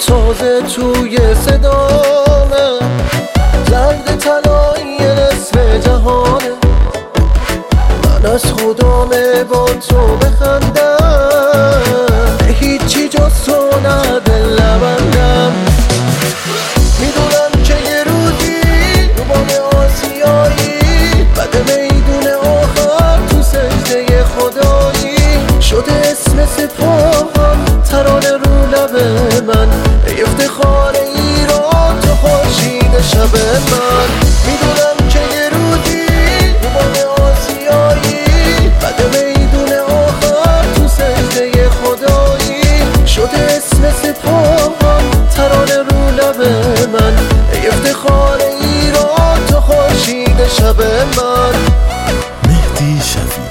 تازه توی صدامه، زرد طلایی نصف جهانه. من از خدامه با تو بخندم، هیچی جز تو نه دل نبندم. میدونم که یه روزی رو بام آسیایی، بعد میدون آخر تو سجده خدایی شده اسم سپاهم ترانه رو لب من. ای افتخار ایران تو خورشید شب من. میدونم که یه روزی رو بام آسیایی، بعد میدون آخر تو سجده خدایی شده اسم سپاهم ترانه رو لب من. ای افتخار ایران تو خورشید شب من. مهدی شفیعی